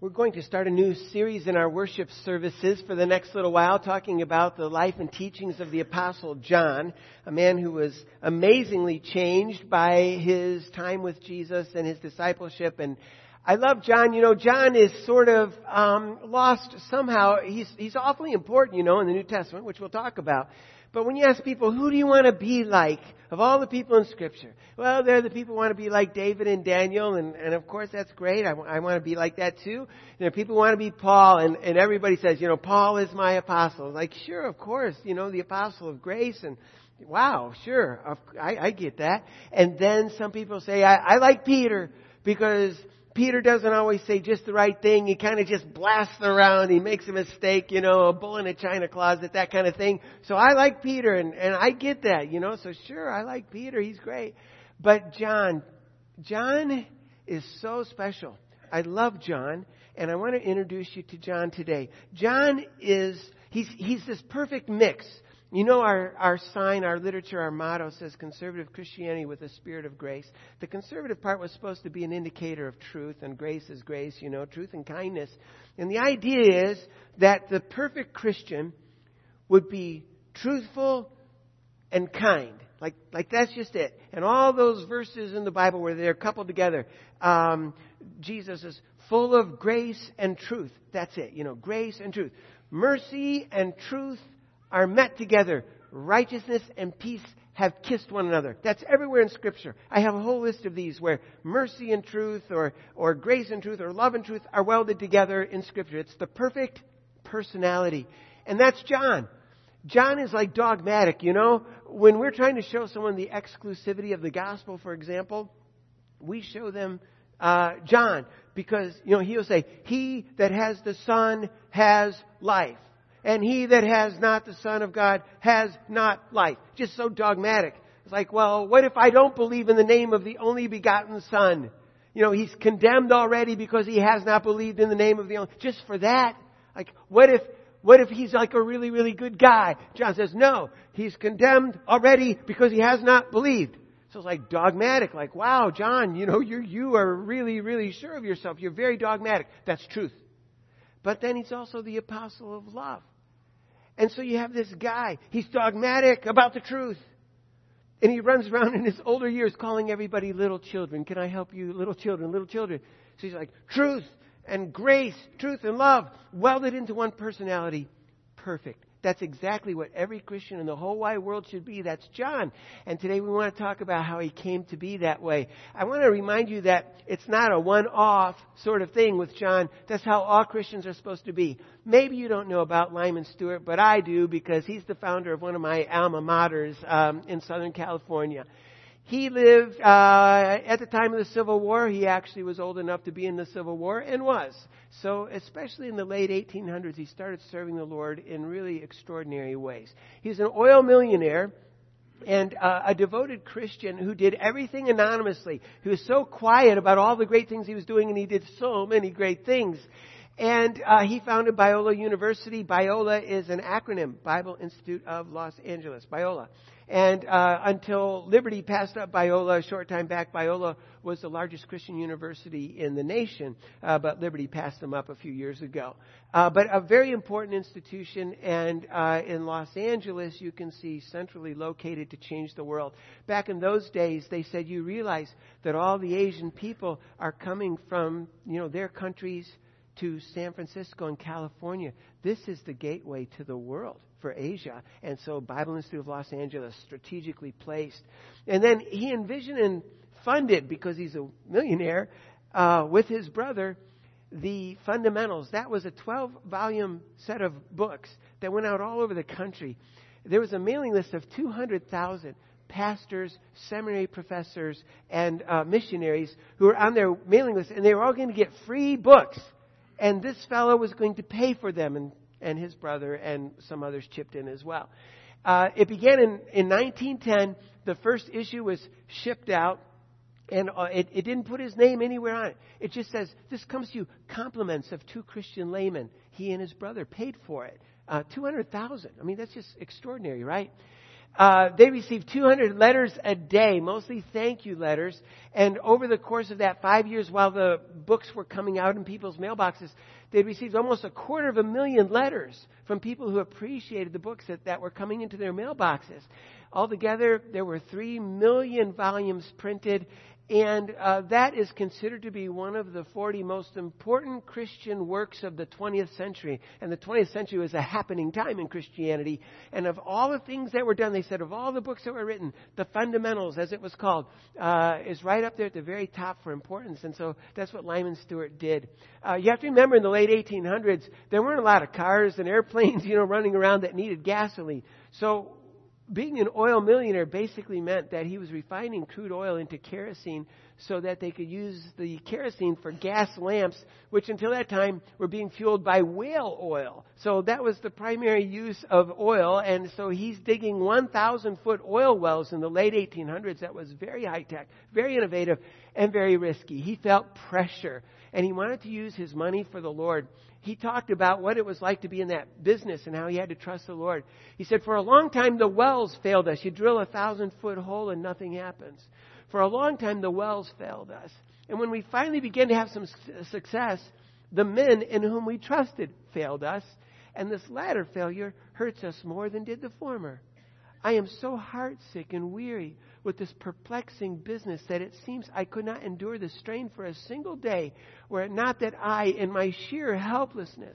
We're going to start a new series in our worship services for the next little while, talking about the life and teachings of the Apostle John, a man who was amazingly changed by his time with Jesus and his discipleship. And I love John. You know, John is sort of lost somehow. He's awfully important, in the New Testament, which we'll talk about. But when you ask people, who do you want to be like of all the people in Scripture? Well, they're the people who want to be like David and Daniel, and of course that's great. I want to be like that too. There are people who want to be Paul, and everybody says, Paul is my apostle. Like, sure, of course, the apostle of grace, and wow, sure, I get that. And then some people say, I like Peter, because Peter doesn't always say just the right thing. He kind of just blasts around. He makes a mistake, a bull in a china closet, that kind of thing. So I like Peter, and I get that, So sure, I like Peter. He's great. But John is so special. I love John, and I want to introduce you to John today. John he's this perfect mix. Our sign, our literature, our motto says conservative Christianity with a spirit of grace. The conservative part was supposed to be an indicator of truth, and grace is grace, truth and kindness. And the idea is that the perfect Christian would be truthful and kind. Like that's just it. And all those verses in the Bible where they're coupled together, Jesus is full of grace and truth. That's it, grace and truth. Mercy and truth are met together. Righteousness and peace have kissed one another. That's everywhere in Scripture. I have a whole list of these where mercy and truth or grace and truth or love and truth are welded together in Scripture. It's the perfect personality. And that's John. John is like dogmatic, When we're trying to show someone the exclusivity of the gospel, for example, we show them John. Because, he'll say, he that has the Son has life. And he that has not the Son of God has not life. Just so dogmatic. It's like, well, what if I don't believe in the name of the only begotten Son? He's condemned already because he has not believed in the name of the only. Just for that? Like, what if he's like a really, really good guy? John says, no, he's condemned already because he has not believed. So it's like dogmatic. Like, wow, John, you are really, really sure of yourself. You're very dogmatic. That's truth. But then he's also the apostle of love. And so you have this guy. He's dogmatic about the truth. And he runs around in his older years calling everybody little children. Can I help you? Little children, little children. So he's like, truth and grace, truth and love, welded into one personality. Perfect. That's exactly what every Christian in the whole wide world should be. That's John. And today we want to talk about how he came to be that way. I want to remind you that it's not a one-off sort of thing with John. That's how all Christians are supposed to be. Maybe you don't know about Lyman Stewart, but I do, because he's the founder of one of my alma maters in Southern California. He lived at the time of the Civil War. He actually was old enough to be in the Civil War, and was. So especially in the late 1800s, he started serving the Lord in really extraordinary ways. He's an oil millionaire and a devoted Christian who did everything anonymously. He was so quiet about all the great things he was doing, and he did so many great things. And he founded Biola University. Biola is an acronym, Bible Institute of Los Angeles, Biola. And until Liberty passed up Biola a short time back, Biola was the largest Christian university in the nation, but Liberty passed them up a few years ago. But a very important institution, and in Los Angeles, you can see centrally located to change the world. Back in those days, they said, you realize that all the Asian people are coming from, their countries to San Francisco and California. This is the gateway to the world for Asia. And so Bible Institute of Los Angeles, strategically placed. And then he envisioned and funded, because he's a millionaire, with his brother, the Fundamentals. That was a 12-volume set of books that went out all over the country. There was a mailing list of 200,000 pastors, seminary professors, and missionaries who were on their mailing list, and they were all going to get free books. And this fellow was going to pay for them, and his brother and some others chipped in as well. It began in 1910. The first issue was shipped out, and it didn't put his name anywhere on it. It just says, this comes to you, compliments of two Christian laymen. He and his brother paid for it. 200,000. I mean, that's just extraordinary, right? They received 200 letters a day, mostly thank you letters. And over the course of that 5 years, while the books were coming out in people's mailboxes, they'd received almost 250,000 letters from people who appreciated the books that were coming into their mailboxes. Altogether, there were 3 million volumes printed. And that is considered to be one of the 40 most important Christian works of the 20th century. And the 20th century was a happening time in Christianity. And of all the things that were done, they said, of all the books that were written, the Fundamentals, as it was called, is right up there at the very top for importance. And so that's what Lyman Stewart did. You have to remember, in the late 1800s, there weren't a lot of cars and airplanes, running around that needed gasoline. So being an oil millionaire basically meant that he was refining crude oil into kerosene so that they could use the kerosene for gas lamps, which until that time were being fueled by whale oil. So that was the primary use of oil. And so he's digging 1,000-foot oil wells in the late 1800s. That was very high-tech, very innovative, and very risky. He felt pressure, and he wanted to use his money for the Lord. He talked about what it was like to be in that business and how he had to trust the Lord. He said, for a long time, the wells failed us. You drill a 1,000-foot hole and nothing happens. For a long time, the wells failed us. And when we finally began to have some success, the men in whom we trusted failed us. And this latter failure hurts us more than did the former. I am so heartsick and weary with this perplexing business that it seems I could not endure the strain for a single day, were it not that I, in my sheer helplessness,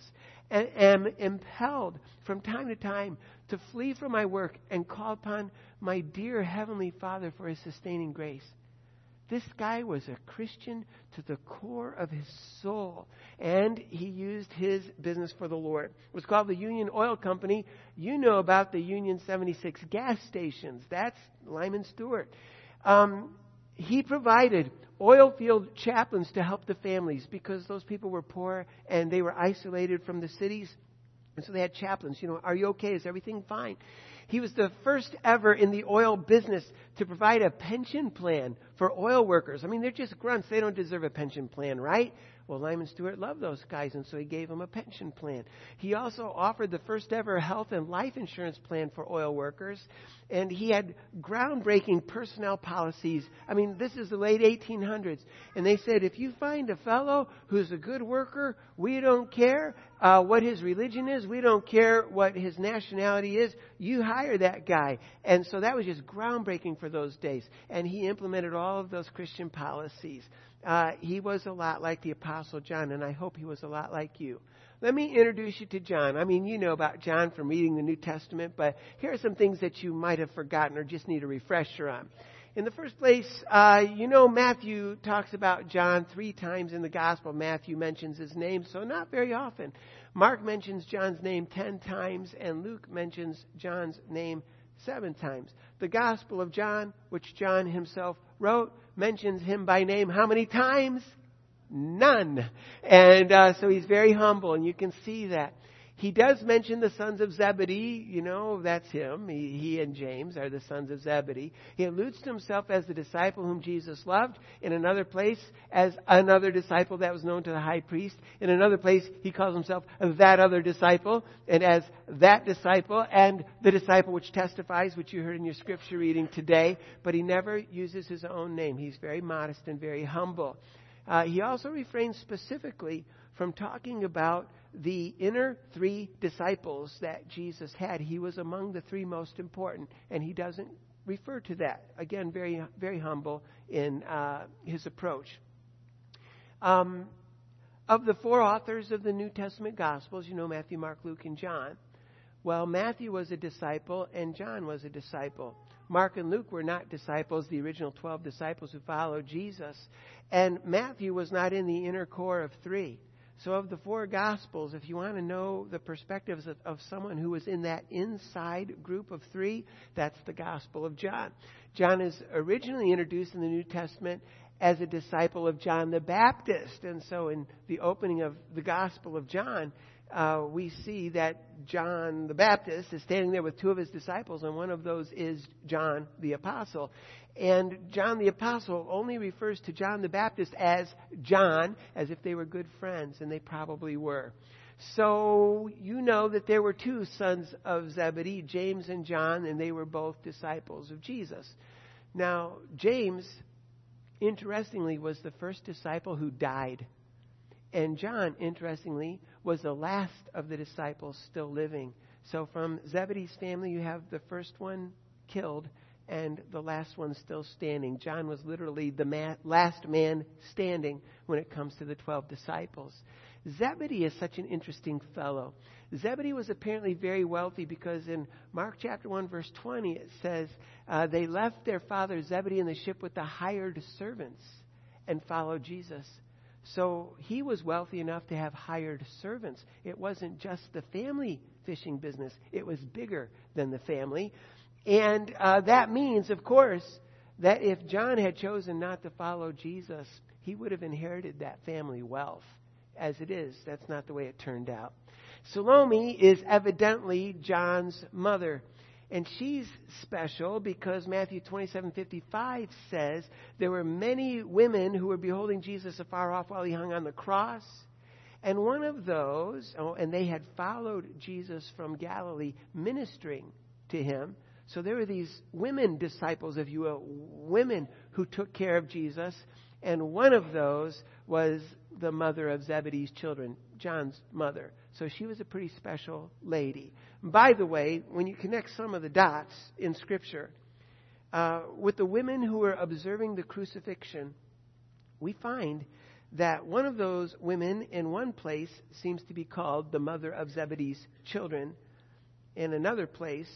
am impelled from time to time to flee from my work and call upon my dear Heavenly Father for His sustaining grace. This guy was a Christian to the core of his soul, and he used his business for the Lord. It was called the Union Oil Company. You know about the Union 76 gas stations. That's Lyman Stewart. He provided oil field chaplains to help the families because those people were poor and they were isolated from the cities. And so they had chaplains. Are you okay? Is everything fine? He was the first ever in the oil business to provide a pension plan for oil workers. I mean, they're just grunts. They don't deserve a pension plan, right? Well, Lyman Stewart loved those guys, and so he gave them a pension plan. He also offered the first ever health and life insurance plan for oil workers, and he had groundbreaking personnel policies. I mean, this is the late 1800s, and they said, if you find a fellow who's a good worker, we don't care what his religion is, we don't care what his nationality is, you hire that guy. And so that was just groundbreaking for those days, and he implemented all of those Christian policies. He was a lot like the Apostle John, and I hope he was a lot like you. Let me introduce you to John. I mean, you know about John from reading the New Testament, but here are some things that you might have forgotten or just need a refresher on. In the first place, Matthew talks about John 3 times in the Gospel. Matthew mentions his name, so not very often. Mark mentions John's name 10 times, and Luke mentions John's name 7 times. The Gospel of John, which John himself wrote, mentions him by name how many times? None. And so he's very humble, and you can see that. He does mention the sons of Zebedee. That's him. He and James are the sons of Zebedee. He alludes to himself as the disciple whom Jesus loved. In another place, as another disciple that was known to the high priest. In another place, he calls himself that other disciple. And as that disciple and the disciple which testifies, which you heard in your scripture reading today. But he never uses his own name. He's very modest and very humble. He also refrains specifically from talking about the inner 3 disciples that Jesus had. He was among the 3 most important, and he doesn't refer to that. Again, very, very humble in his approach. Of the 4 authors of the New Testament Gospels, Matthew, Mark, Luke, and John. Well, Matthew was a disciple, and John was a disciple. Mark and Luke were not disciples, the original 12 disciples who followed Jesus. And Matthew was not in the inner core of 3. So of the 4 Gospels, if you want to know the perspectives of someone who was in that inside group of 3, that's the Gospel of John. John is originally introduced in the New Testament as a disciple of John the Baptist. And so in the opening of the Gospel of John, we see that John the Baptist is standing there with two of his disciples, and one of those is John the Apostle. And John the Apostle only refers to John the Baptist as John, as if they were good friends, and they probably were. So you know that there were two sons of Zebedee, James and John, and they were both disciples of Jesus. Now, James, interestingly, was the first disciple who died. And John, interestingly, was the last of the disciples still living. So from Zebedee's family, you have the first one killed and the last one still standing. John was literally the last man standing when it comes to the 12 disciples. Zebedee is such an interesting fellow. Zebedee was apparently very wealthy because in Mark chapter 1, verse 20, it says, they left their father Zebedee in the ship with the hired servants and followed Jesus. So he was wealthy enough to have hired servants. It wasn't just the family fishing business. It was bigger than the family. And that means, of course, that if John had chosen not to follow Jesus, he would have inherited that family wealth. As it is, that's not the way it turned out. Salome is evidently John's mother. And she's special because Matthew 27:55 says there were many women who were beholding Jesus afar off while he hung on the cross. And one of those, and they had followed Jesus from Galilee ministering to him. So there were these women disciples, if you will, women who took care of Jesus. And one of those was the mother of Zebedee's children, John's mother. So she was a pretty special lady. By the way, when you connect some of the dots in Scripture, with the women who were observing the crucifixion, we find that one of those women in one place seems to be called the mother of Zebedee's children. In another place,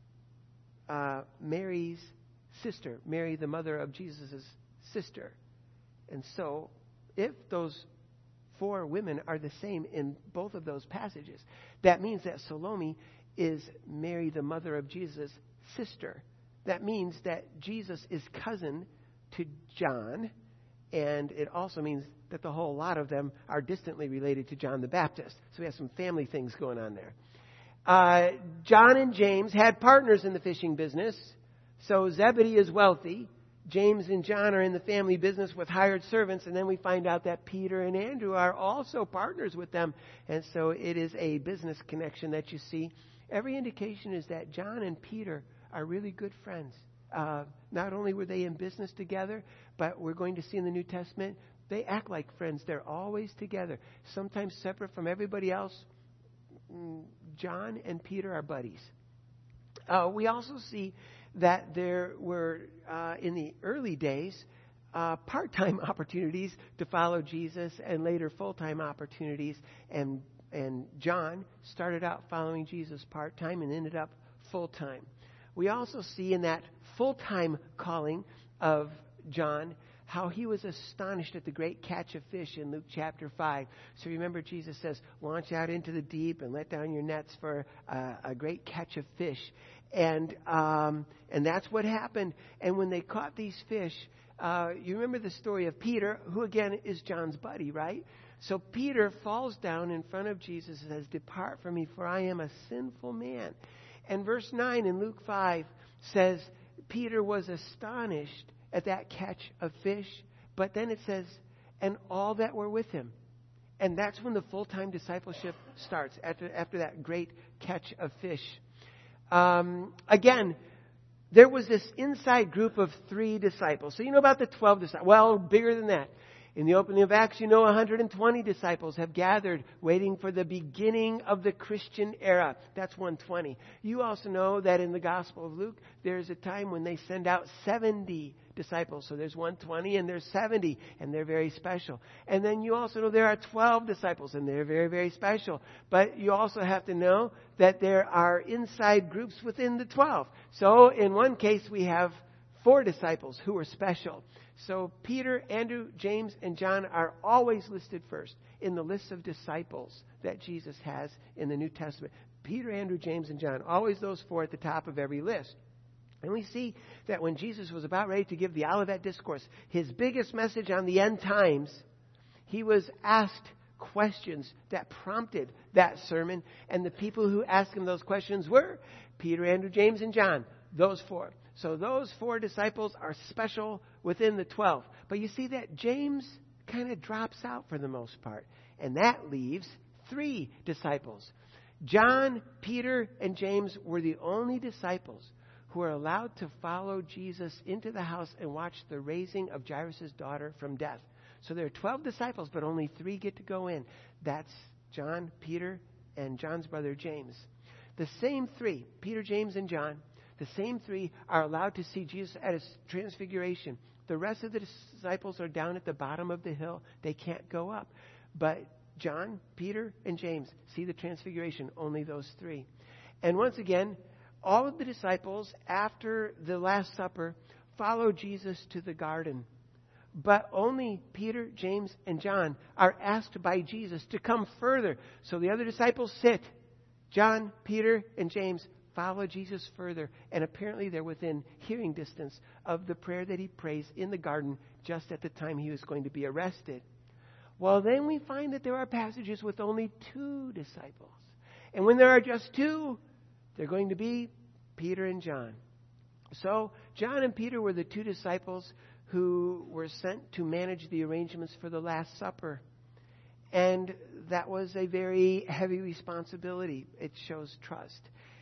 Mary's sister, Mary, the mother of Jesus' sister. And so, if those four women are the same in both of those passages, that means that Salome is Mary, the mother of Jesus' sister. That means that Jesus is cousin to John, and it also means that the whole lot of them are distantly related to John the Baptist. So we have some family things going on there. John and James had partners in the fishing business, so Zebedee is wealthy. James and John are in the family business with hired servants, and then we find out that Peter and Andrew are also partners with them. And so it is a business connection that you see. Every indication is that John and Peter are really good friends. Not only were they in business together, but we're going to see in the New Testament, they act like friends. They're always together, sometimes separate from everybody else. John and Peter are buddies. We also see that there were, in the early days, part-time opportunities to follow Jesus and later full-time opportunities. And John started out following Jesus part-time and ended up full-time. We also see in that full-time calling of John how he was astonished at the great catch of fish in Luke chapter 5. So remember, Jesus says, launch out into the deep and let down your nets for a great catch of fish. And that's what happened. And when they caught these fish, you remember the story of Peter, who again is John's buddy, right? So Peter falls down in front of Jesus and says, depart from me, for I am a sinful man. And verse 9 in Luke 5 says, Peter was astonished at that catch of fish. But then it says, and all that were with him. And that's when the full-time discipleship starts, after that great catch of fish. Again, there was this inside group of 3 disciples. So you know about the 12 disciples. Well, bigger than that. In the opening of Acts, 120 disciples have gathered waiting for the beginning of the Christian era. That's 120. You also know that in the Gospel of Luke, there's a time when they send out 70 disciples. So there's 120 and there's 70, and they're very special. And then you also know there are 12 disciples, and they're very, very special. But you also have to know that there are inside groups within the 12. So in one case, we have 4 disciples who are special. So Peter, Andrew, James, and John are always listed first in the list of disciples that Jesus has in the New Testament. Peter, Andrew, James, and John, always those 4 at the top of every list. And we see that when Jesus was about ready to give the Olivet Discourse, his biggest message on the end times, he was asked questions that prompted that sermon. And the people who asked him those questions were Peter, Andrew, James, and John. Those four. So those four disciples are special within the 12. But you see that James kind of drops out for the most part. And that leaves 3 disciples. John, Peter, and James were the only disciples who are allowed to follow Jesus into the house and watch the raising of Jairus' daughter from death. So there are 12 disciples, but only 3 get to go in. That's John, Peter, and John's brother James. The same 3, Peter, James, and John, the same 3 are allowed to see Jesus at his transfiguration. The rest of the disciples are down at the bottom of the hill. They can't go up. But John, Peter, and James see the transfiguration, only those 3. And once again, all of the disciples, after the Last Supper, follow Jesus to the garden. But only Peter, James, and John are asked by Jesus to come further. So the other disciples sit. John, Peter, and James follow Jesus further. And apparently they're within hearing distance of the prayer that he prays in the garden just at the time he was going to be arrested. Well, then we find that there are passages with only 2 disciples. And when there are just 2, they're going to be Peter and John. So John and Peter were the 2 disciples who were sent to manage the arrangements for the Last Supper. And that was a very heavy responsibility. It shows trust.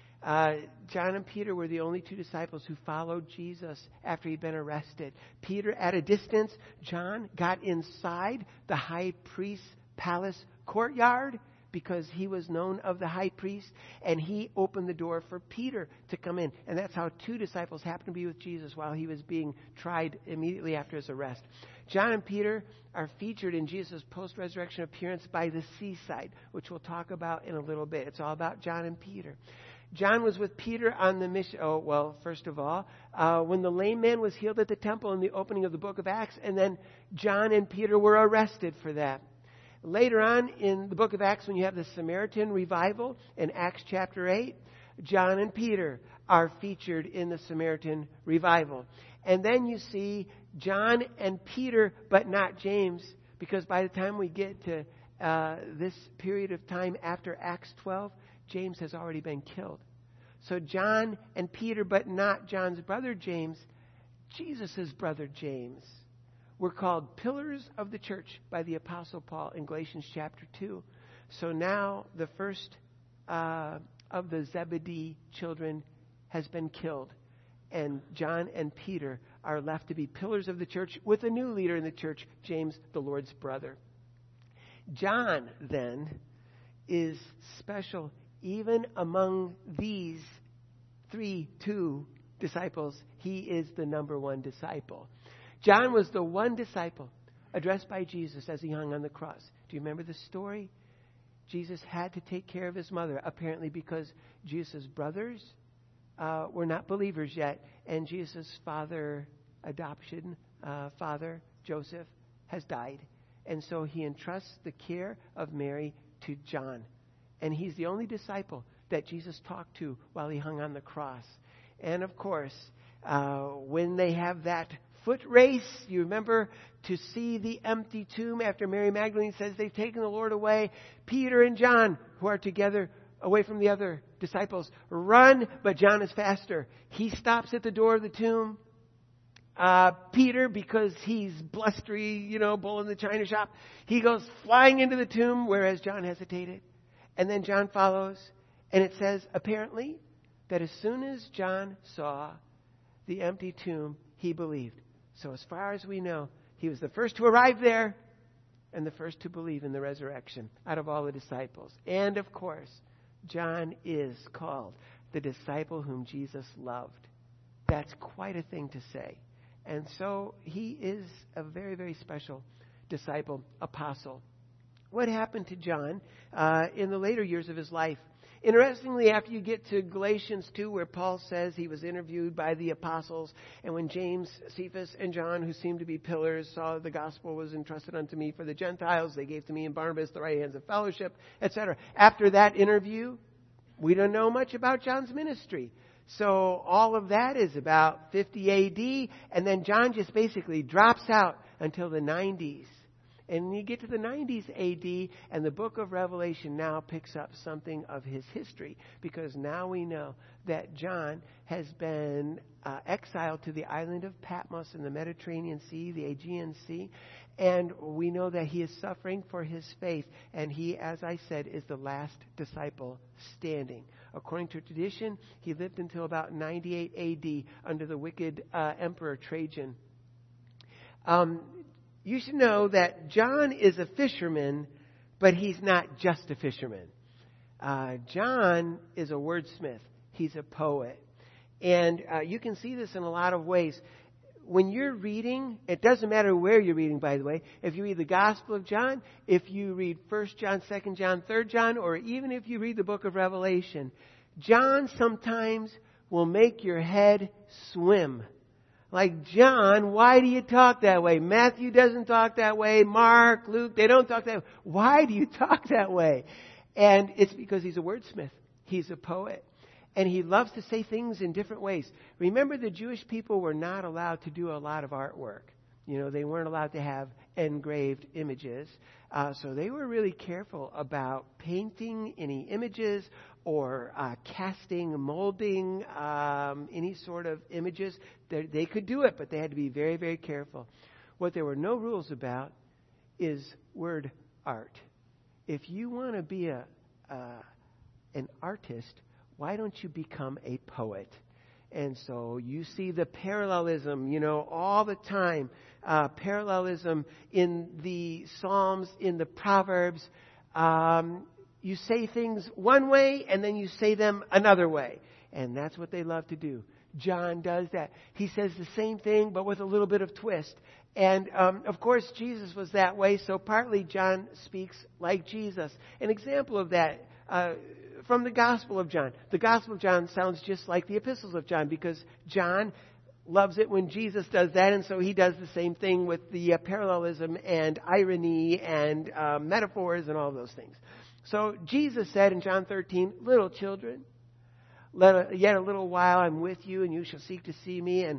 John and Peter were the only 2 disciples who followed Jesus after he'd been arrested. Peter at a distance. John got inside the high priest's palace courtyard because he was known of the high priest, and he opened the door for Peter to come in. And that's how 2 disciples happened to be with Jesus while he was being tried immediately after his arrest. John and Peter are featured in Jesus' post-resurrection appearance by the seaside, which we'll talk about in a little bit. It's all about John and Peter. John was with Peter on the mission. Oh, well, first of all, when the lame man was healed at the temple in the opening of the book of Acts, and then John and Peter were arrested for that. Later on in the book of Acts, when you have the Samaritan revival in Acts chapter 8, John and Peter are featured in the Samaritan revival. And then you see John and Peter, but not James, because by the time we get to this period of time after Acts 12, James has already been killed. So John and Peter, but not John's brother James, Jesus' brother James, were called pillars of the church by the Apostle Paul in Galatians chapter 2. So now the first of the Zebedee children has been killed. And John and Peter are left to be pillars of the church with a new leader in the church, James, the Lord's brother. John, then, is special even among these 2 disciples. He is the number 1 disciple. John was the one disciple addressed by Jesus as he hung on the cross. Do you remember the story? Jesus had to take care of his mother, apparently because Jesus' brothers were not believers yet, and Jesus' adoption father, Joseph, has died. And so he entrusts the care of Mary to John. And he's the only disciple that Jesus talked to while he hung on the cross. And of course, when they have that foot race, you remember, to see the empty tomb after Mary Magdalene says they've taken the Lord away, Peter and John, who are together away from the other disciples, run, but John is faster. He stops at the door of the tomb. Peter, because he's blustery, bull in the china shop, he goes flying into the tomb, whereas John hesitated. And then John follows. And it says, apparently, that as soon as John saw the empty tomb, he believed. So as far as we know, he was the first to arrive there and the first to believe in the resurrection out of all the disciples. And of course, John is called the disciple whom Jesus loved. That's quite a thing to say. And so he is a very, very special disciple, apostle. What happened to John in the later years of his life? Interestingly, after you get to Galatians 2, where Paul says he was interviewed by the apostles, and when James, Cephas, and John, who seemed to be pillars, saw the gospel was entrusted unto me for the Gentiles, they gave to me and Barnabas the right hands of fellowship, etc. After that interview, we don't know much about John's ministry. So all of that is about 50 AD, and then John just basically drops out until the 90s. And you get to the 90s AD, and the book of Revelation now picks up something of his history, because now we know that John has been exiled to the island of Patmos in the Mediterranean Sea, the Aegean Sea, and we know that he is suffering for his faith, and he, as I said, is the last disciple standing. According to tradition, he lived until about 98 AD under the wicked Emperor Trajan. You should know that John is a fisherman, but he's not just a fisherman. John is a wordsmith. He's a poet. And you can see this in a lot of ways. When you're reading, it doesn't matter where you're reading, by the way. If you read the Gospel of John, if you read 1 John, 2 John, 3 John, or even if you read the book of Revelation, John sometimes will make your head swim. Like, John, why do you talk that way? Matthew doesn't talk that way. Mark, Luke, they don't talk that way. Why do you talk that way? And it's because he's a wordsmith. He's a poet. And he loves to say things in different ways. Remember, the Jewish people were not allowed to do a lot of artwork. You know, they weren't allowed to have engraved images. So they were really careful about painting any images or casting, molding any sort of images. They could do it, but they had to be very, very careful. What there were no rules about is word art. If you want to be an artist, why don't you become a poet? And so you see the parallelism, all the time. Parallelism in the Psalms, in the Proverbs. You say things one way and then you say them another way. And that's what they love to do. John does that. He says the same thing but with a little bit of twist. And of course Jesus was that way, so partly John speaks like Jesus. An example of that from the Gospel of John. The Gospel of John sounds just like the epistles of John because John loves it when Jesus does that, and so he does the same thing with the parallelism and irony and metaphors and all those things. So Jesus said in John 13, "Little children, yet a little while I'm with you, and you shall seek to see me." And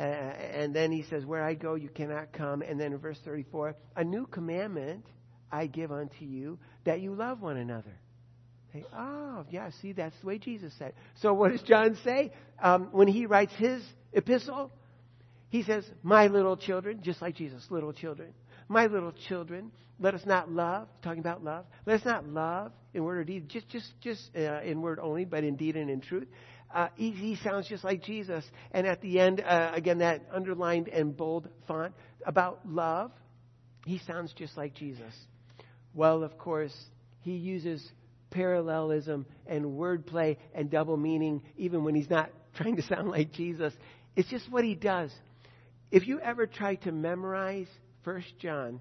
then he says, "Where I go, you cannot come." And then in verse 34, "A new commandment I give unto you, that you love one another." Hey, see, that's the way Jesus said. So what does John say? When he writes his epistle, he says, "My little children," just like Jesus, little children. "My little children, let us not love," talking about love. "Let us not love in word or deed," just in word only, but in deed and in truth. He sounds just like Jesus. And at the end, again, that underlined and bold font about love, he sounds just like Jesus. Well, of course, he uses parallelism and wordplay and double meaning even when he's not trying to sound like Jesus. It's just what he does. If you ever try to memorize 1 John,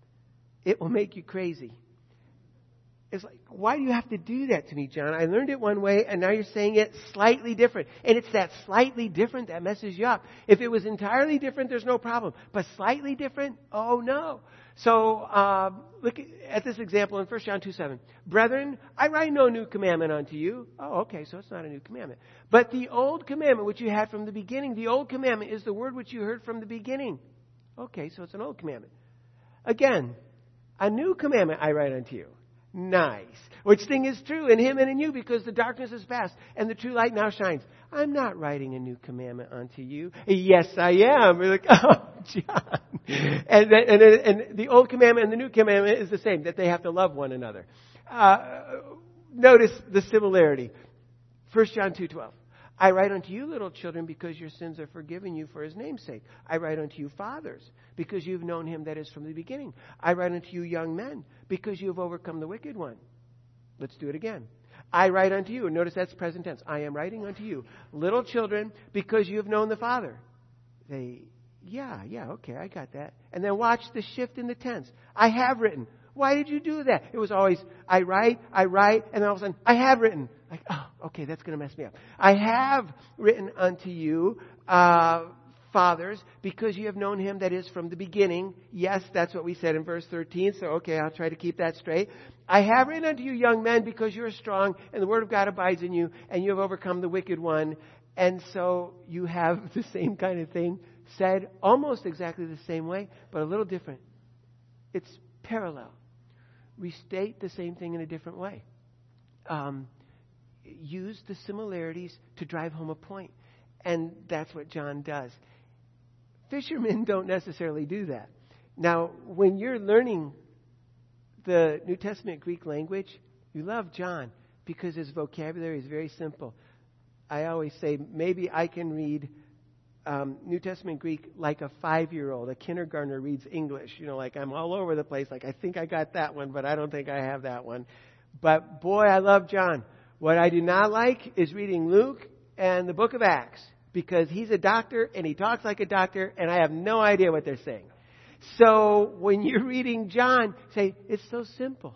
it will make you crazy. It's like, why do you have to do that to me, John? I learned it one way, and now you're saying it slightly different. And it's that slightly different that messes you up. If it was entirely different, there's no problem. But slightly different? Oh, no. So look at this example in 1 John 2:7. "Brethren, I write no new commandment unto you." Oh, okay, so it's not a new commandment. "But the old commandment which you had from the beginning." The old commandment is the word which you heard from the beginning. Okay, so it's an old commandment. Again, "A new commandment I write unto you." Nice. "Which thing is true in him and in you, because the darkness is past and the true light now shines." I'm not writing a new commandment unto you. Yes, I am. We're like, oh, John. And the old commandment and the new commandment is the same, that they have to love one another. Notice the similarity. 1 John 2:12. "I write unto you, little children, because your sins are forgiven you for his name's sake. I write unto you, fathers, because you've known him that is from the beginning. I write unto you, young men, because you have overcome the wicked one." Let's do it again. "I write unto you," and notice that's present tense. "I am writing unto you, little children, because you have known the Father." Okay, I got that. And then watch the shift in the tense. "I have written." Why did you do that? It was always, I write, and then all of a sudden, "I have written." Like, oh, okay, that's going to mess me up. "I have written unto you, fathers, because you have known him that is from the beginning." Yes, that's what we said in verse 13. So, okay, I'll try to keep that straight. "I have written unto you, young men, because you are strong, and the word of God abides in you, and you have overcome the wicked one." And so you have the same kind of thing said almost exactly the same way, but a little different. It's parallel. Restate the same thing in a different way. Use the similarities to drive home a point. And that's what John does. Fishermen don't necessarily do that. Now, when you're learning the New Testament Greek language, you love John because his vocabulary is very simple. I always say maybe I can read New Testament Greek like a 5-year-old. A kindergartner reads English. Like I'm all over the place. Like I think I got that one, but I don't think I have that one. But boy, I love John. What I do not like is reading Luke and the book of Acts because he's a doctor and he talks like a doctor and I have no idea what they're saying. So when you're reading John, say, it's so simple.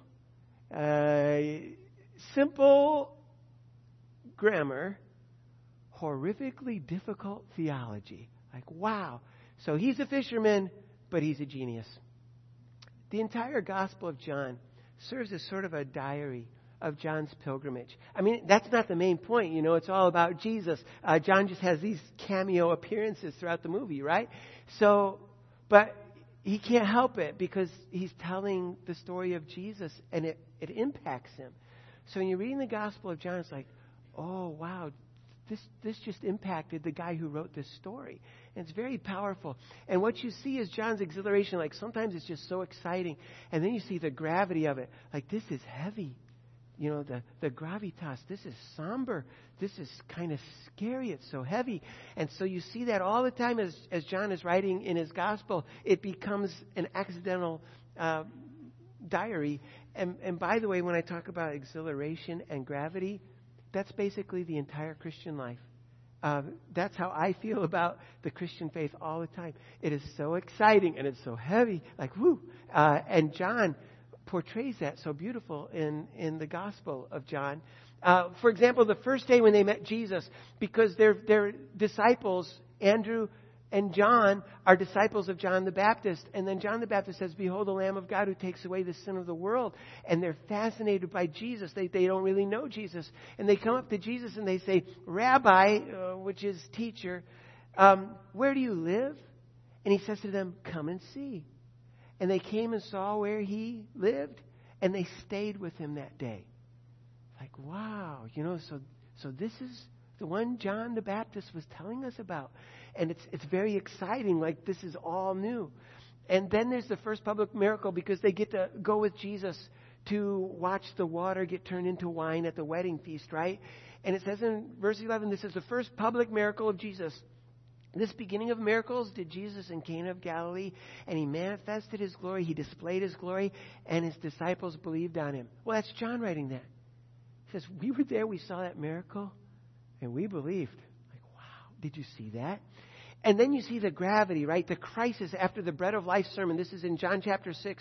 Simple grammar, horrifically difficult theology. Like, wow. So he's a fisherman, but he's a genius. The entire Gospel of John serves as sort of a diary of John's pilgrimage. I mean, that's not the main point. It's all about Jesus. John just has these cameo appearances throughout the movie, right? So, but he can't help it because he's telling the story of Jesus and it impacts him. So when you're reading the Gospel of John, it's like, oh, wow, this just impacted the guy who wrote this story. And it's very powerful. And what you see is John's exhilaration. Like sometimes it's just so exciting. And then you see the gravity of it. Like this is heavy. The gravitas. This is somber. This is kind of scary. It's so heavy. And so you see that all the time as John is writing in his gospel. It becomes an accidental diary. And by the way, when I talk about exhilaration and gravity, that's basically the entire Christian life. That's how I feel about the Christian faith all the time. It is so exciting and it's so heavy. Like, whoo. And John portrays that so beautiful in the Gospel of John. For example, the first day when they met Jesus, because they're disciples, Andrew and John are disciples of John the Baptist. And then John the Baptist says, behold the Lamb of God who takes away the sin of the world. And they're fascinated by Jesus. They don't really know Jesus. And they come up to Jesus and they say, Rabbi, which is teacher, where do you live? And he says to them, come and see. And they came and saw where he lived, and they stayed with him that day. Like, wow, so this is the one John the Baptist was telling us about. And it's very exciting, like this is all new. And then there's the first public miracle because they get to go with Jesus to watch the water get turned into wine at the wedding feast, right? And it says in verse 11, this is the first public miracle of Jesus. This beginning of miracles did Jesus in Cana of Galilee, and he manifested his glory, he displayed his glory, and his disciples believed on him. Well, that's John writing that. He says, we were there, we saw that miracle, and we believed. Like, wow, did you see that? And then you see the gravity, right? The crisis after the bread of life sermon. This is in John chapter 6.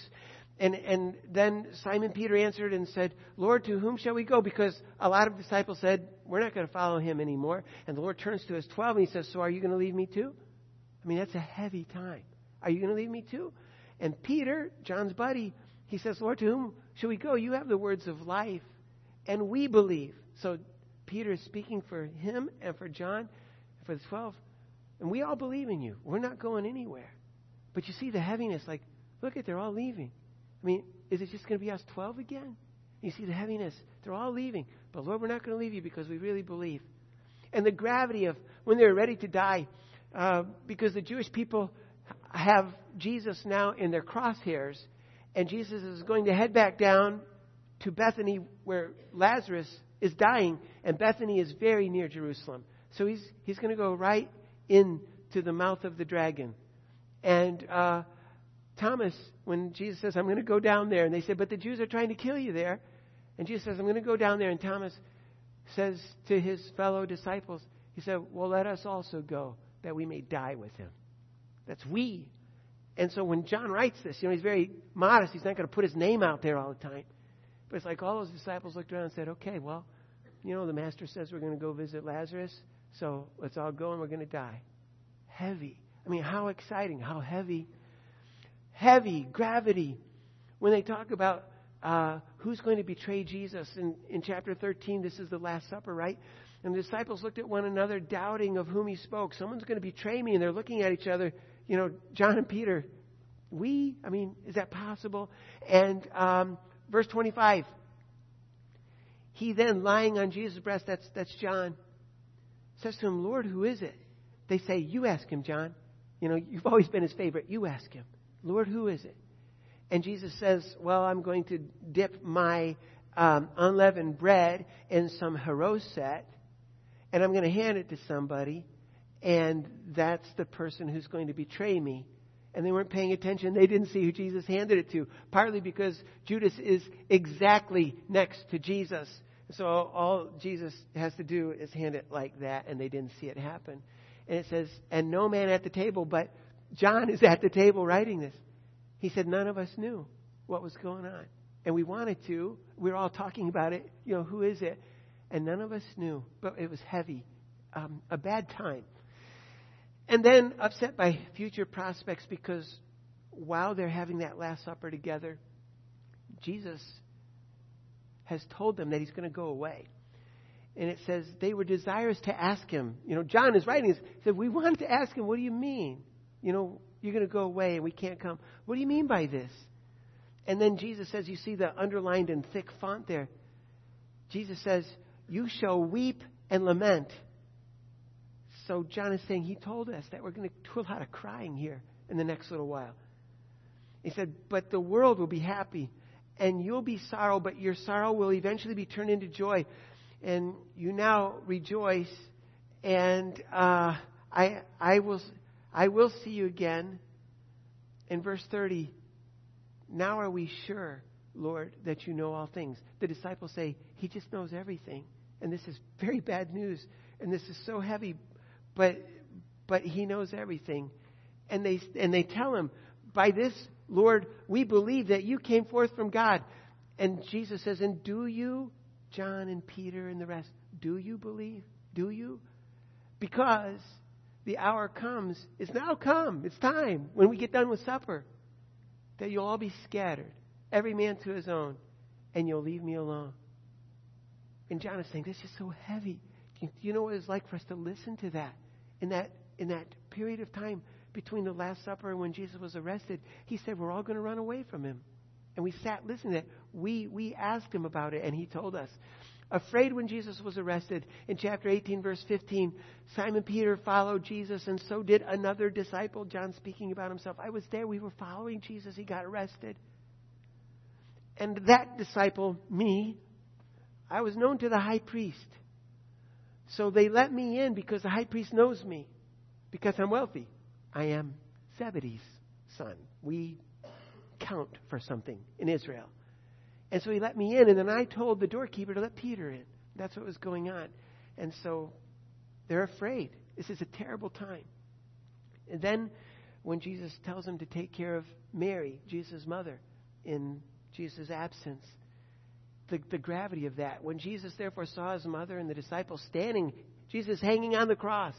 And then Simon Peter answered and said, Lord, to whom shall we go? Because a lot of disciples said, we're not going to follow him anymore. And the Lord turns to his 12 and he says, so are you going to leave me too? I mean, that's a heavy time. Are you going to leave me too? And Peter, John's buddy, he says, Lord, to whom shall we go? You have the words of life, and we believe. So Peter is speaking for him and for John and for the 12. And we all believe in you. We're not going anywhere. But you see the heaviness, like, look at, they're all leaving. I mean, is it just going to be us 12 again? You see the heaviness. They're all leaving. But Lord, we're not going to leave you because we really believe. And the gravity of when they're ready to die, because the Jewish people have Jesus now in their crosshairs, and Jesus is going to head back down to Bethany where Lazarus is dying, and Bethany is very near Jerusalem. So he's going to go right into the mouth of the dragon. And Thomas, when Jesus says, I'm going to go down there, and they said, but the Jews are trying to kill you there. And Jesus says, I'm going to go down there. And Thomas says to his fellow disciples, he said, well, let us also go that we may die with him. That's we. And so when John writes this, he's very modest. He's not going to put his name out there all the time. But it's like all those disciples looked around and said, okay, well, the master says we're going to go visit Lazarus. So let's all go and we're going to die. Heavy. I mean, how exciting, how heavy. Heavy, gravity. When they talk about who's going to betray Jesus? In chapter 13, this is the Last Supper, right? And the disciples looked at one another, doubting of whom he spoke. Someone's going to betray me, and they're looking at each other. John and Peter, is that possible? And verse 25, he then, lying on Jesus' breast, that's John, says to him, Lord, who is it? They say, you ask him, John. You've always been his favorite. You ask him. Lord, who is it? And Jesus says, well, I'm going to dip my unleavened bread in some haroset, and I'm going to hand it to somebody, and that's the person who's going to betray me. And they weren't paying attention. They didn't see who Jesus handed it to, partly because Judas is exactly next to Jesus. So all Jesus has to do is hand it like that, and they didn't see it happen. And it says, and no man at the table, but John is at the table writing this. He said, none of us knew what was going on. And we wanted to. We were all talking about it. Who is it? And none of us knew. But it was heavy. A bad time. And then upset by future prospects, because while they're having that Last Supper together, Jesus has told them that he's going to go away. And it says they were desirous to ask him. John is writing this. He said, we wanted to ask him, what do you mean? You're going to go away and we can't come. What do you mean by this? And then Jesus says, you see the underlined in thick font there. Jesus says, you shall weep and lament. So John is saying he told us that we're going to do a lot of crying here in the next little while. He said, but the world will be happy and you'll be sorrow, but your sorrow will eventually be turned into joy. And you now rejoice, and I will see you again. In verse 30, now are we sure, Lord, that you know all things? The disciples say, he just knows everything. And this is very bad news. And this is so heavy, but he knows everything. And they tell him, by this, Lord, we believe that you came forth from God. And Jesus says, and do you, John and Peter and the rest, do you believe? Do you? Because the hour comes, it's now come, it's time, when we get done with supper, that you'll all be scattered, every man to his own, and you'll leave me alone. And John is saying, this is so heavy. Do you know what it's like for us to listen to that? In that period of time between the Last Supper and when Jesus was arrested, he said, we're all going to run away from him. And we sat listening to it. We asked him about it, and he told us. Afraid when Jesus was arrested, in chapter 18, verse 15, Simon Peter followed Jesus, and so did another disciple. John speaking about himself. I was there. We were following Jesus. He got arrested. And that disciple, me, I was known to the high priest. So they let me in because the high priest knows me, because I'm wealthy. I am Zebedee's son. We count for something in Israel. And so he let me in, and then I told the doorkeeper to let Peter in. That's what was going on. And so they're afraid. This is a terrible time. And then when Jesus tells them to take care of Mary, Jesus' mother, in Jesus' absence, the gravity of that. When Jesus therefore saw his mother and the disciples standing, Jesus hanging on the cross,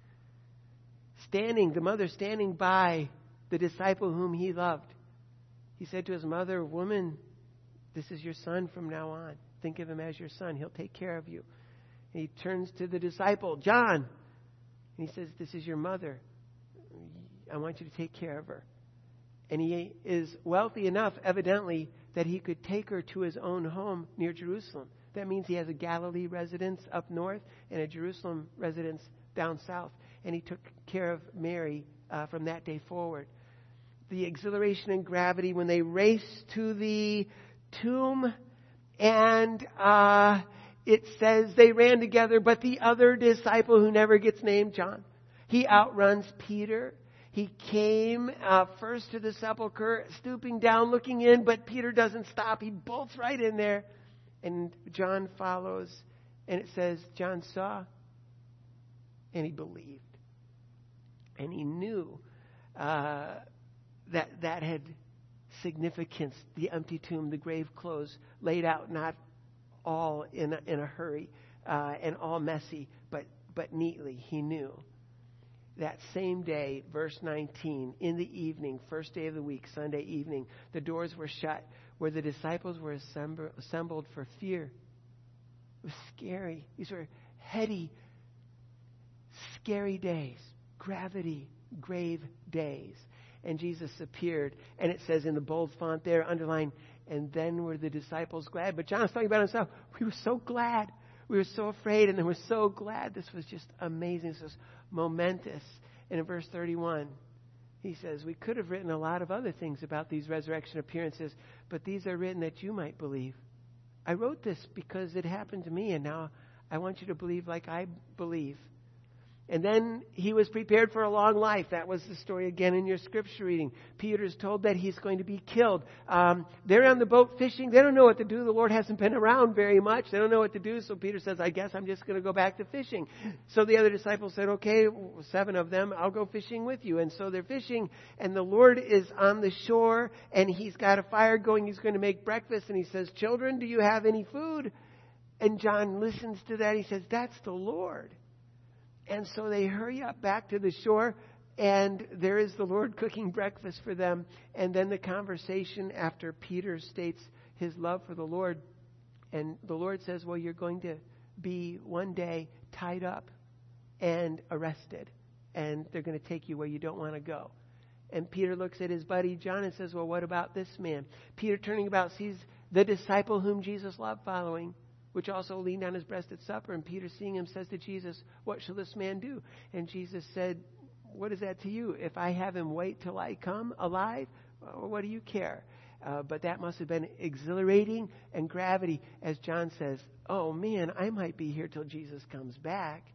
the mother standing by the disciple whom he loved, he said to his mother, woman, this is your son from now on. Think of him as your son. He'll take care of you. And he turns to the disciple, John, and he says, this is your mother. I want you to take care of her. And he is wealthy enough, evidently, that he could take her to his own home near Jerusalem. That means he has a Galilee residence up north and a Jerusalem residence down south. And he took care of Mary from that day forward. The exhilaration and gravity when they race to the tomb, and it says they ran together, but the other disciple who never gets named, John, he outruns Peter. He came first to the sepulcher, stooping down, looking in, but Peter doesn't stop. He bolts right in there, and John follows, and it says John saw, and he believed, and he knew that had significance. The empty tomb, the grave clothes laid out, not all in a hurry and all messy, but neatly. He knew. That same day, verse 19, in the evening, first day of the week, Sunday evening, the doors were shut. where the disciples were assembled for fear. It was scary. These were heady, scary days, gravity, grave days. And Jesus appeared, and it says in the bold font there, underlined, and then were the disciples glad. But John's talking about himself. We were so glad. We were so afraid, and then we're so glad. This was just amazing. This was momentous. And in verse 31, he says, we could have written a lot of other things about these resurrection appearances, but these are written that you might believe. I wrote this because it happened to me, and now I want you to believe like I believe. And then he was prepared for a long life. That was the story again in your scripture reading. Peter's told that he's going to be killed. They're on the boat fishing. They don't know what to do. The Lord hasn't been around very much. They don't know what to do. So Peter says, I guess I'm just going to go back to fishing. So the other disciples said, okay, 7 of them, I'll go fishing with you. And so they're fishing, and the Lord is on the shore, and he's got a fire going. He's going to make breakfast. And he says, children, do you have any food? And John listens to that. He says, that's the Lord. And so they hurry up back to the shore, and there is the Lord cooking breakfast for them. And then the conversation after Peter states his love for the Lord. And the Lord says, well, you're going to be one day tied up and arrested, and they're going to take you where you don't want to go. And Peter looks at his buddy John and says, well, what about this man? Peter, turning about, sees the disciple whom Jesus loved following, which also leaned on his breast at supper. And Peter, seeing him, says to Jesus, what shall this man do? And Jesus said, what is that to you? If I have him wait till I come alive, what do you care? But that must have been exhilarating and gravity, as John says, oh man, I might be here till Jesus comes back.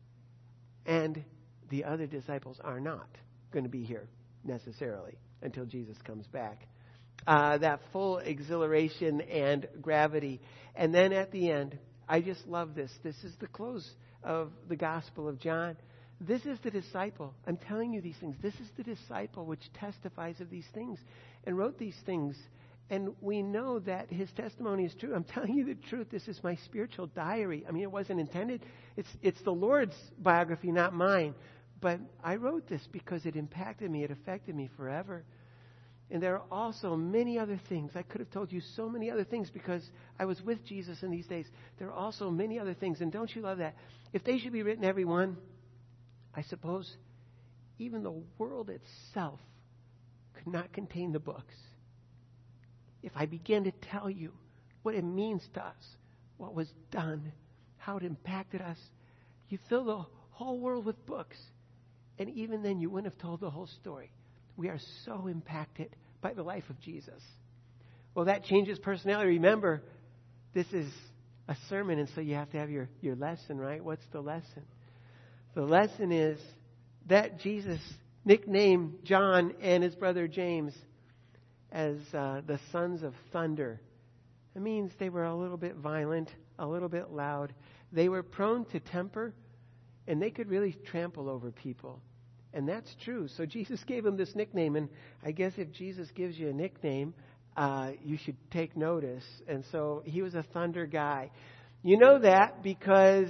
And the other disciples are not going to be here necessarily until Jesus comes back. That full exhilaration and gravity. And then at the end, I just love this. This is the close of the Gospel of John. This is the disciple. I'm telling you these things. This is the disciple which testifies of these things and wrote these things. And we know that his testimony is true. I'm telling you the truth. This is my spiritual diary. I mean, it wasn't intended. It's the Lord's biography, not mine. But I wrote this because it impacted me. It affected me forever. And there are also many other things. I could have told you so many other things because I was with Jesus in these days. There are also many other things. And don't you love that? If they should be written, every one, I suppose even the world itself could not contain the books. If I began to tell you what it means to us, what was done, how it impacted us, you fill the whole world with books. And even then, you wouldn't have told the whole story. We are so impacted by the life of Jesus. Well, that changes personality. Remember, this is a sermon, and so you have to have your lesson, right? What's the lesson? The lesson is that Jesus nicknamed John and his brother James as the sons of thunder. It means they were a little bit violent, a little bit loud. They were prone to temper, and they could really trample over people. And that's true. So Jesus gave him this nickname. And I guess if Jesus gives you a nickname, you should take notice. And so he was a thunder guy. You know that because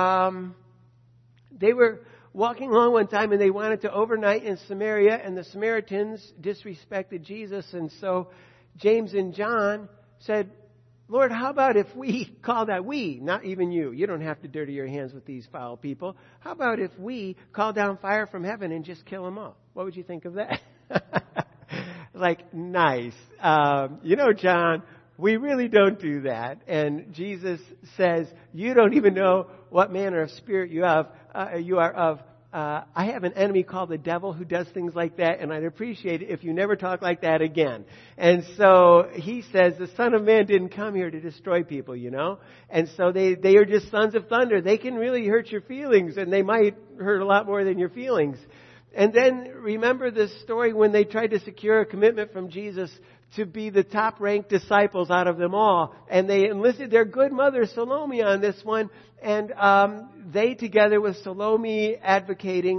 they were walking along one time and they wanted to overnight in Samaria. And the Samaritans disrespected Jesus. And so James and John said, Lord, how about if we call that we, not even you. You don't have to dirty your hands with these foul people. How about if we call down fire from heaven and just kill them all? What would you think of that? Like, nice. John, we really don't do that. And Jesus says, you don't even know what manner of spirit you are of. I have an enemy called the devil who does things like that, and I'd appreciate it if you never talk like that again. And so he says the Son of Man didn't come here to destroy people, And so they are just sons of thunder. They can really hurt your feelings, and they might hurt a lot more than your feelings. And then remember this story when they tried to secure a commitment from Jesus to be the top-ranked disciples out of them all. And they enlisted their good mother, Salome, on this one. And they, together with Salome advocating,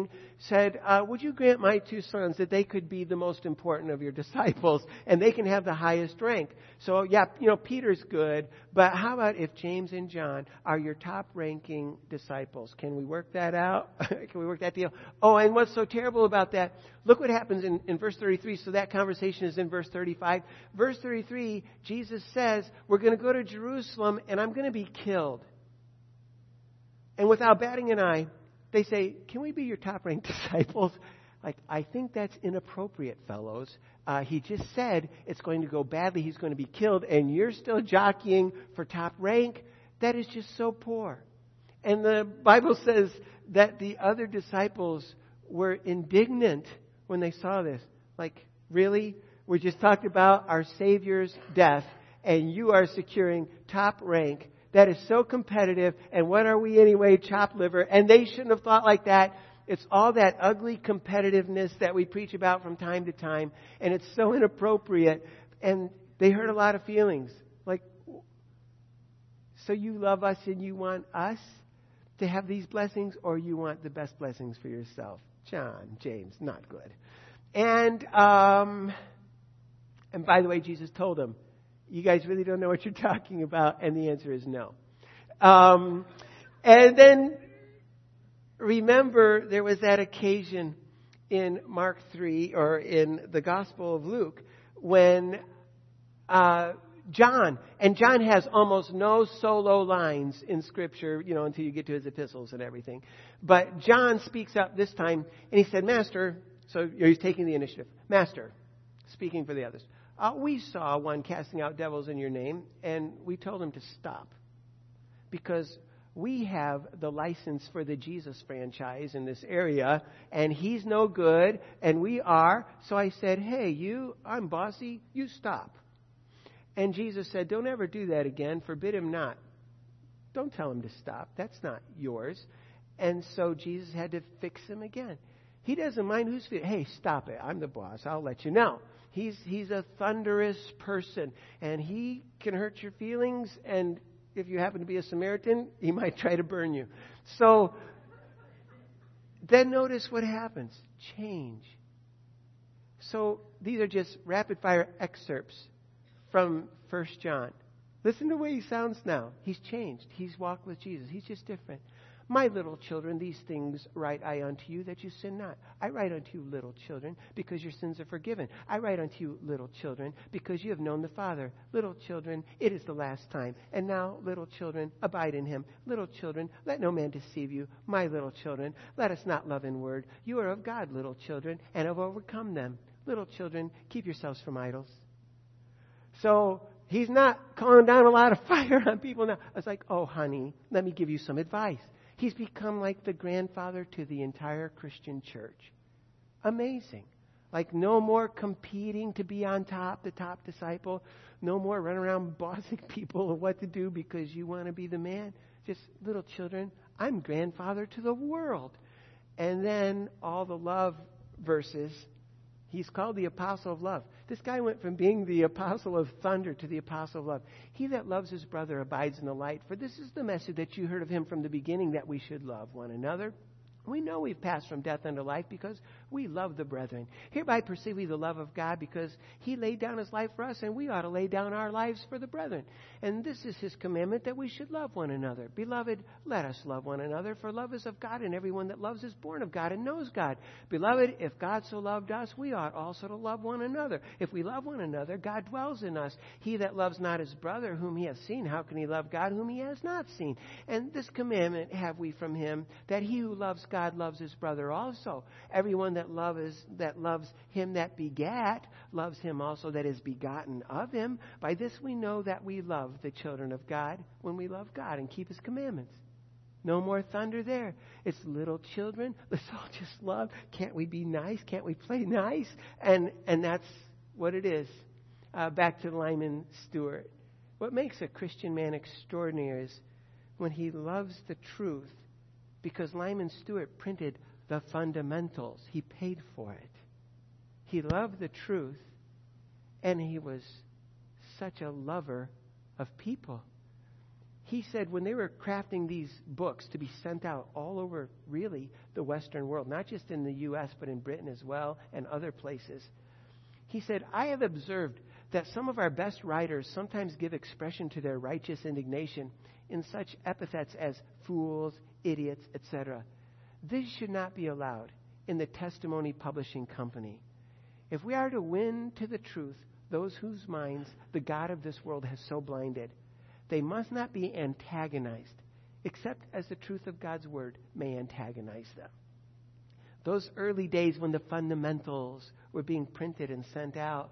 said, would you grant my 2 sons that they could be the most important of your disciples and they can have the highest rank? So, yeah, Peter's good, but how about if James and John are your top-ranking disciples? Can we work that out? Can we work that deal? Oh, and what's so terrible about that? Look what happens in verse 33. So that conversation is in verse 35. Verse 33, Jesus says, we're going to go to Jerusalem and I'm going to be killed. And without batting an eye, they say, can we be your top-ranked disciples? Like, I think that's inappropriate, fellows. He just said it's going to go badly. He's going to be killed, and you're still jockeying for top rank. That is just so poor. And the Bible says that the other disciples were indignant when they saw this. Like, really? We just talked about our Savior's death, and you are securing top rank. That is so competitive, and what are we anyway, chopped liver? And they shouldn't have thought like that. It's all that ugly competitiveness that we preach about from time to time, and it's so inappropriate. And they hurt a lot of feelings. Like, so you love us and you want us to have these blessings, or you want the best blessings for yourself? John, James, not good. And by the way, Jesus told them, you guys really don't know what you're talking about, and the answer is no. And then remember, there was that occasion in Mark 3, or in the Gospel of Luke, when John has almost no solo lines in Scripture, until you get to his epistles and everything. But John speaks up this time, and he said, Master, so he's taking the initiative. Master, speaking for the others. We saw one casting out devils in your name, and we told him to stop. Because we have the license for the Jesus franchise in this area, and he's no good, and we are. So I said, hey, I'm bossy, you stop. And Jesus said, don't ever do that again, forbid him not. Don't tell him to stop, that's not yours. And so Jesus had to fix him again. He doesn't mind who's feeling. Hey, stop it, I'm the boss, I'll let you know. He's a thunderous person, and he can hurt your feelings, and if you happen to be a Samaritan, he might try to burn you. So then notice what happens. Change. So these are just rapid-fire excerpts from 1 John. Listen to the way he sounds now. He's changed. He's walked with Jesus. He's just different. My little children, these things write I unto you, that you sin not. I write unto you, little children, because your sins are forgiven. I write unto you, little children, because you have known the Father. Little children, it is the last time. And now, little children, abide in him. Little children, let no man deceive you. My little children, let us not love in word. You are of God, little children, and have overcome them. Little children, keep yourselves from idols. So he's not calling down a lot of fire on people now. It's like, oh, honey, let me give you some advice. He's become like the grandfather to the entire Christian church. Amazing. Like, no more competing to be on top, the top disciple. No more running around bossing people of what to do because you want to be the man. Just, little children, I'm grandfather to the world. And then all the love verses. He's called the apostle of love. This guy went from being the apostle of thunder to the apostle of love. He that loves his brother abides in the light. For this is the message that you heard of him from the beginning, that we should love one another. We know we've passed from death unto life because we love the brethren. Hereby perceive we the love of God, because he laid down his life for us, and we ought to lay down our lives for the brethren. And this is his commandment, that we should love one another. Beloved, let us love one another, for love is of God, and everyone that loves is born of God and knows God. Beloved, if God so loved us, we ought also to love one another. If we love one another, God dwells in us. He that loves not his brother whom he hath seen, how can he love God whom he has not seen? And this commandment have we from him, that he who loves God loves his brother also. Everyone that loves him that begat loves him also that is begotten of him. By this we know that we love the children of God, when we love God and keep his commandments. No more thunder there. It's little children. Let's all just love. Can't we be nice? Can't we play nice? And that's what it is. Back to Lyman Stewart. What makes a Christian man extraordinary is when he loves the truth. Because Lyman Stewart printed the fundamentals. He paid for it. He loved the truth, and he was such a lover of people. he said when they were crafting these books to be sent out all over, really, the Western world, not just in the U.S., but in Britain as well and other places, he said, I have observed that some of our best writers sometimes give expression to their righteous indignation in such epithets as fools, idiots, etc. This should not be allowed in the Testimony Publishing Company. If we are to win to the truth those whose minds the God of this world has so blinded, they must not be antagonized, except as the truth of God's word may antagonize them. Those early days when the fundamentals were being printed and sent out,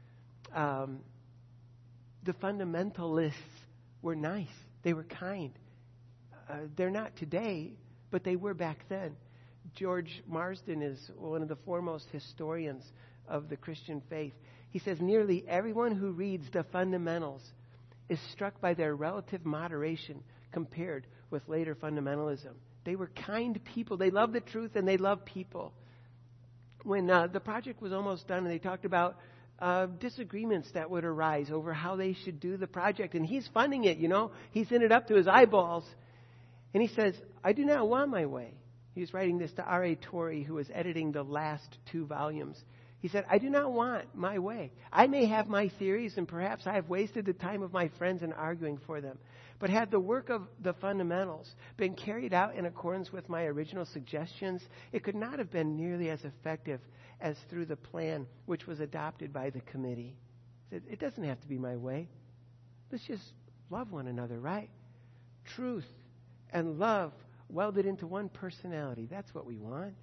the fundamentalists were nice. They were kind. They're not today, but they were back then. George Marsden is one of the foremost historians of the Christian faith. He says nearly everyone who reads the fundamentals is struck by their relative moderation compared with later fundamentalism. They were kind people. They loved the truth and they loved people. When the project was almost done and they talked about disagreements that would arise over how they should do the project. And he's funding it, He's in it up to his eyeballs. And he says, I do not want my way. He was writing this to R.A. Torrey, who was editing the last 2 volumes. He said, I do not want my way. I may have my theories, and perhaps I have wasted the time of my friends in arguing for them. But had the work of the fundamentals been carried out in accordance with my original suggestions, it could not have been nearly as effective as through the plan which was adopted by the committee. He said, it doesn't have to be my way. Let's just love one another, right? Truth and love welded into one personality. That's what we want.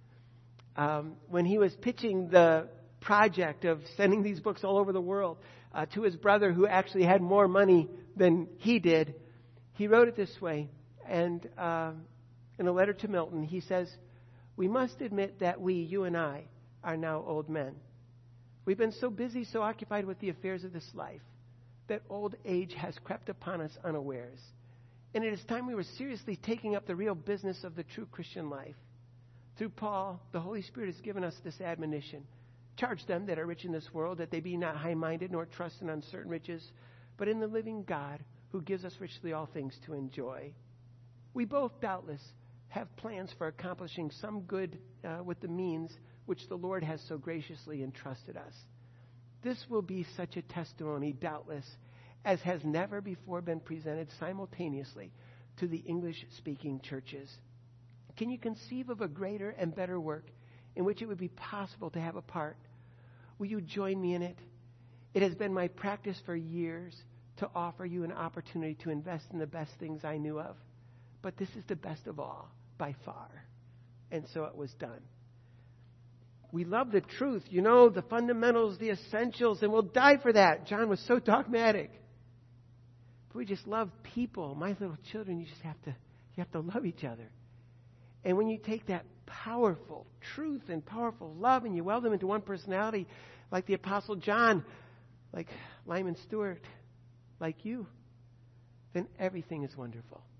When he was pitching the project of sending these books all over the world to his brother, who actually had more money than he did, he wrote it this way. And in a letter to Milton, he says, we must admit that we, you and I, are now old men. We've been so busy, so occupied with the affairs of this life, that old age has crept upon us unawares. And it is time we were seriously taking up the real business of the true Christian life. Through Paul, the Holy Spirit has given us this admonition. Charge them that are rich in this world, that they be not high-minded, nor trust in uncertain riches, but in the living God, who gives us richly all things to enjoy. We both, doubtless, have plans for accomplishing some good with the means which the Lord has so graciously entrusted us. This will be such a testimony, doubtless, as has never before been presented simultaneously to the English-speaking churches. Can you conceive of a greater and better work in which it would be possible to have a part? Will you join me in it? It has been my practice for years to offer you an opportunity to invest in the best things I knew of. But this is the best of all, by far. And so it was done. We love the truth, the fundamentals, the essentials, and we'll die for that. John was so dogmatic. But we just love people. My little children, you have to love each other. And when you take that powerful truth and powerful love and you weld them into one personality, like the Apostle John, like Lyman Stewart, like you, then everything is wonderful.